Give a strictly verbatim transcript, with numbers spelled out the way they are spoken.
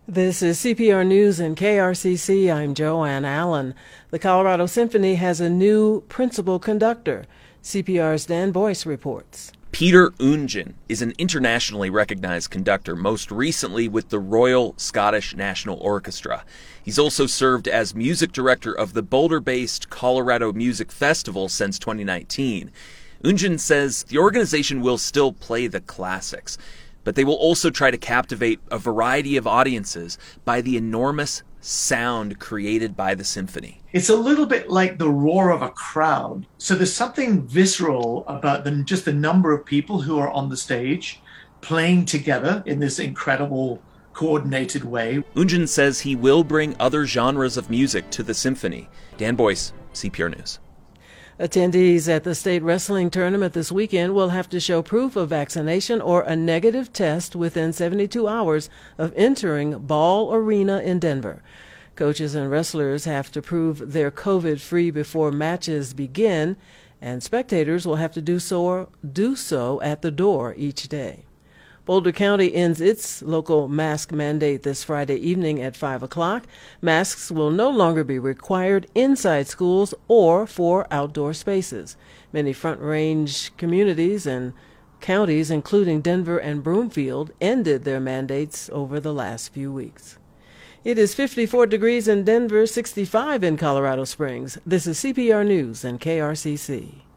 This is C P R News and K R C C. I'm Joanne Allen. The Colorado Symphony has a new principal conductor. C P R's Dan Boyce reports. Peter Oundjian is an internationally recognized conductor, most recently with the Royal Scottish National Orchestra. He's also served as music director of the Boulder-based Colorado Music Festival since twenty nineteen. Oundjian says the organization will still play the classics, but they will also try to captivate a variety of audiences by the enormous sound created by the symphony. It's a little bit like the roar of a crowd. So there's something visceral about the, just the number of people who are on the stage playing together in this incredible coordinated way. Oundjian says he will bring other genres of music to the symphony. Dan Boyce, C P R News. Attendees at the state wrestling tournament this weekend will have to show proof of vaccination or a negative test within seventy-two hours of entering Ball Arena in Denver. Coaches and wrestlers have to prove they're COVID-free before matches begin, and spectators will have to do so, do so at the door each day. Boulder County ends its local mask mandate this Friday evening at five o'clock. Masks will no longer be required inside schools or for outdoor spaces. Many Front Range communities and counties, including Denver and Broomfield, ended their mandates over the last few weeks. It is fifty-four degrees in Denver, sixty-five in Colorado Springs. This is C P R News and K R C C.